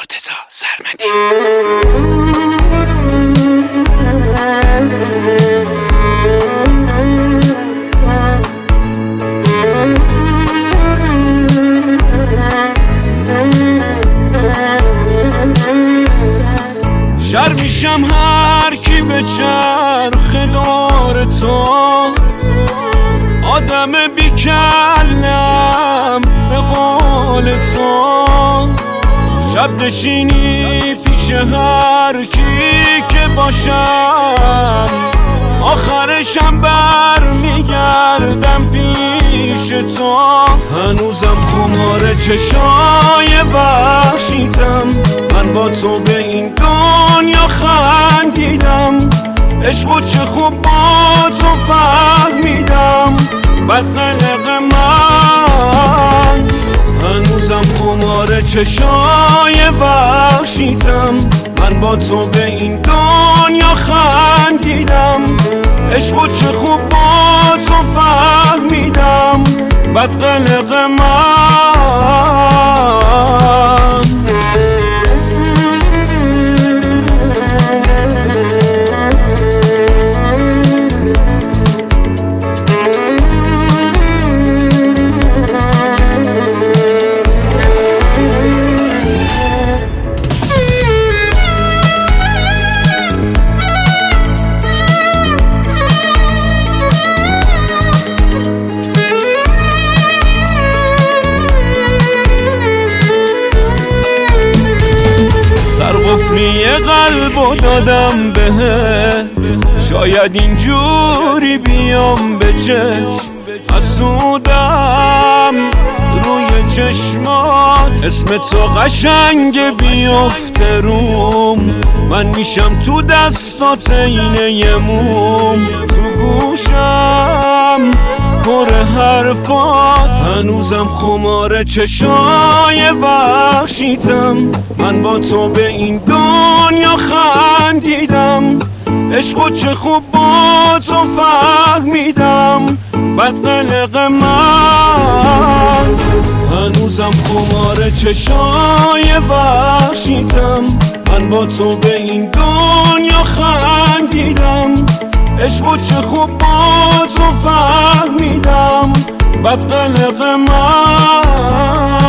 مرتضی سرمدی. شر میشم هر کی به چرخ دور تو، آدم بیکلم به قول تو. شب نشینی پیش هر کی که باشم، آخرشم بر میگردم پیش تو. هنوزم خمار چشای وحشیتم، من با تو به این دنیا خندیدم. عشقو چه خوب با تو فهمیدم، بد قلق من. هنوزم خمار چشای وحشیتم، من با تو به این دنیا خندیدم. عشقو چه خوب با تو فهمیدم، بد قلق من. سرقفلی قلبو دادم بهت، شاید اینجوری بیام به چشم. حسودم روی چشمات، اسم تو قشنگ بیفته روم. من میشم تو دستات اینه یه موم، تو گوشم پر حرفات. هنوزم خمار چشای وحشیتم، من با تو به این دنیا خندیدم. عشقو چه خوب با تو فهمیدم، بد قلق من. هنوزم خمار چشای وحشیتم، من با تو به این دنیا خندیدم. عشقو چه خوب با تو فهمیدم، بد قلق من.